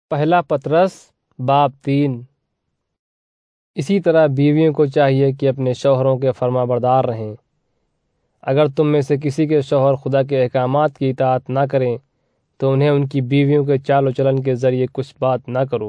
پہلا پطرس باب 3۔ اسی طرح بیویوں کو چاہیے کہ اپنے شوہروں کے فرما بردار رہیں۔ اگر تم میں سے کسی کے شوہر خدا کے احکامات کی اطاعت نہ کریں تو انہیں ان کی بیویوں کے چال و چلن کے ذریعے کچھ بات نہ کرو۔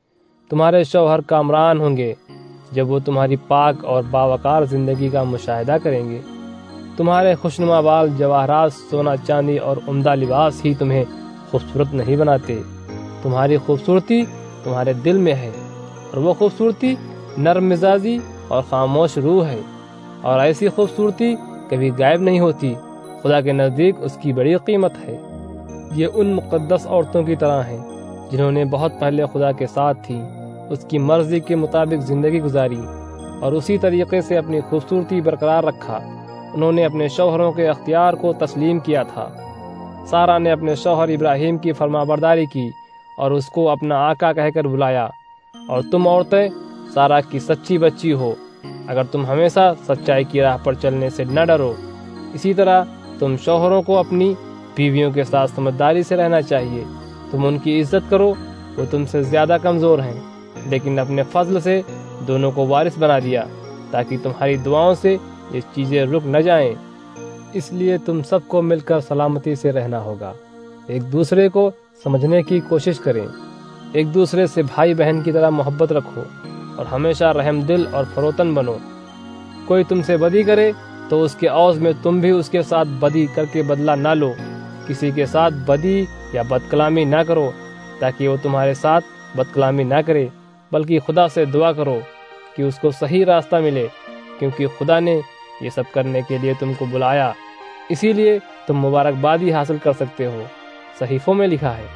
تمہارے شوہر کامران ہوں گے جب وہ تمہاری پاک اور باوقار زندگی کا مشاہدہ کریں گے۔ تمہارے خوشنما بال، جواہرات، سونا چاندی اور عمدہ لباس ہی تمہیں خوبصورت نہیں بناتے۔ تمہاری خوبصورتی تمہارے دل میں ہے، اور وہ خوبصورتی نرم مزاجی اور خاموش روح ہے، اور ایسی خوبصورتی کبھی غائب نہیں ہوتی۔ خدا کے نزدیک اس کی بڑی قیمت ہے۔ یہ ان مقدس عورتوں کی طرح ہیں جنہوں نے بہت پہلے خدا کے ساتھ تھیں، اس کی مرضی کے مطابق زندگی گزاری اور اسی طریقے سے اپنی خوبصورتی برقرار رکھا۔ انہوں نے اپنے شوہروں کے اختیار کو تسلیم کیا تھا۔ سارہ نے اپنے شوہر ابراہیم کی فرما برداری کی اور اس کو اپنا آقا کہہ کر بلایا۔ اور تم عورتیں سارہ کی سچی بچی ہو اگر تم ہمیشہ سچائی کی راہ پر چلنے سے نہ ڈرو۔ اسی طرح تم شوہروں کو اپنی بیویوں کے ساتھ سمجھداری سے رہنا چاہیے۔ تم ان کی عزت کرو، وہ تم سے زیادہ کمزور ہیں، لیکن اپنے فضل سے دونوں کو وارث بنا دیا تاکہ تمہاری دعاؤں سے یہ چیزیں رک نہ جائیں۔ اس لیے تم سب کو مل کر سلامتی سے رہنا ہوگا۔ ایک دوسرے کو سمجھنے کی کوشش کریں، ایک دوسرے سے بھائی بہن کی طرح محبت رکھو اور ہمیشہ رحم دل اور فروتن بنو۔ کوئی تم سے بدی کرے تو اس کے عوض میں تم بھی اس کے ساتھ بدی کر کے بدلہ نہ لو۔ کسی کے ساتھ بدی یا بد کلامی نہ کرو تاکہ وہ تمہارے ساتھ بد کلامی نہ کرے، بلکہ خدا سے دعا کرو کہ اس کو صحیح راستہ ملے، کیونکہ خدا نے یہ سب کرنے کے لیے تم کو بلایا، اسی لیے تم مبارکبادی حاصل کر سکتے ہو۔ صحیفوں میں لکھا ہے،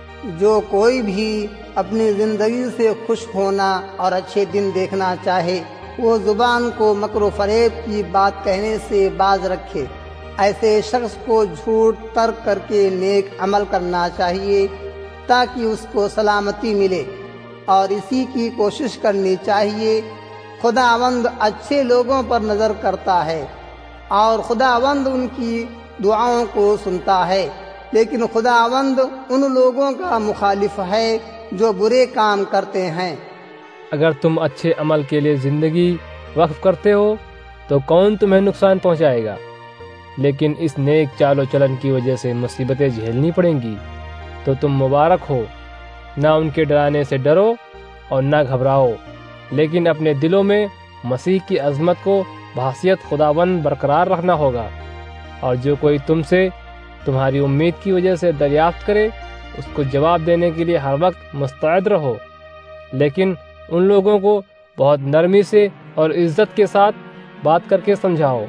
جو کوئی بھی اپنی زندگی سے خوش ہونا اور اچھے دن دیکھنا چاہے وہ زبان کو مکر و فریب کی بات کہنے سے باز رکھے۔ ایسے شخص کو جھوٹ ترک کر کے نیک عمل کرنا چاہیے تاکہ اس کو سلامتی ملے، اور اسی کی کوشش کرنی چاہیے۔ خداوند اچھے لوگوں پر نظر کرتا ہے اور خداوند ان کی دعاؤں کو سنتا ہے، لیکن خداوند ان لوگوں کا مخالف ہے جو برے کام کرتے ہیں۔ اگر تم اچھے عمل کے لیے زندگی وقف کرتے ہو تو کون تمہیں نقصان پہنچائے گا؟ لیکن اس نیک چال و چلن کی وجہ سے مصیبتیں جھیلنی پڑیں گی تو تم مبارک ہو۔ نہ ان کے ڈرانے سے ڈرو اور نہ گھبراؤ، لیکن اپنے دلوں میں مسیح کی عظمت کو بحیثیت خداوند برقرار رکھنا ہوگا۔ اور جو کوئی تم سے تمہاری امید کی وجہ سے دریافت کرے اس کو جواب دینے کے لیے ہر وقت مستعد رہو، لیکن ان لوگوں کو بہت نرمی سے اور عزت کے ساتھ بات کر کے سمجھاؤ۔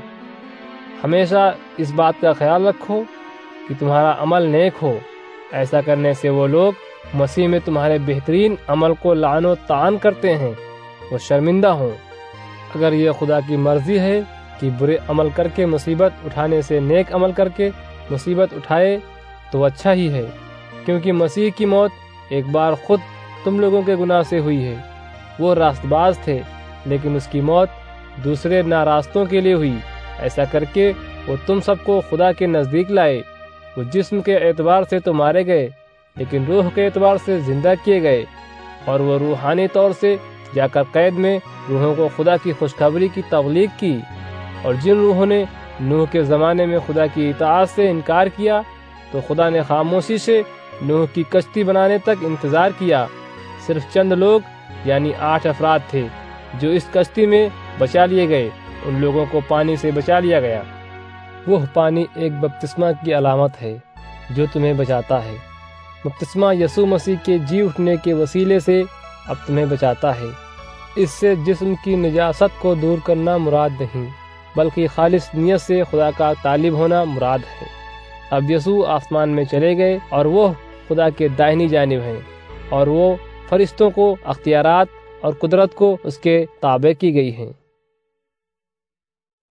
ہمیشہ اس بات کا خیال رکھو کہ تمہارا عمل نیک ہو۔ ایسا کرنے سے وہ لوگ مسیح میں تمہارے بہترین عمل کو لعن و طعن کرتے ہیں وہ شرمندہ ہوں۔ اگر یہ خدا کی مرضی ہے کہ برے عمل کر کے مصیبت اٹھانے سے نیک عمل کر کے مصیبت اٹھائے تو اچھا ہی ہے، کیونکہ مسیح کی موت ایک بار خود تم لوگوں کے گناہ سے ہوئی ہے۔ وہ راست باز تھے لیکن اس کی موت دوسرے ناراستوں کے لیے ہوئی۔ ایسا کر کے وہ تم سب کو خدا کے نزدیک لائے۔ وہ جسم کے اعتبار سے تو مارے گئے لیکن روح کے اعتبار سے زندہ کیے گئے، اور وہ روحانی طور سے جا کر قید میں روحوں کو خدا کی خوشخبری کی تبلیغ کی۔ اور جن روحوں نے نوح کے زمانے میں خدا کی اطاعت سے انکار کیا تو خدا نے خاموشی سے نوح کی کشتی بنانے تک انتظار کیا۔ صرف چند لوگ یعنی 8 افراد تھے جو اس کشتی میں بچا لیے گئے۔ ان لوگوں کو پانی سے بچا لیا گیا۔ وہ پانی ایک بپتسمہ کی علامت ہے جو تمہیں بچاتا ہے۔ بپتسمہ یسوع مسیح کے جی اٹھنے کے وسیلے سے اب تمہیں بچاتا ہے۔ اس سے جسم کی نجاست کو دور کرنا مراد نہیں، بلکہ خالص نیت سے خدا کا طالب ہونا مراد ہے۔ اب یسوع آسمان میں چلے گئے اور وہ خدا کے دائنی جانب ہیں، اور وہ فرشتوں کو اختیارات اور قدرت کو اس کے تابع کی گئی ہیں۔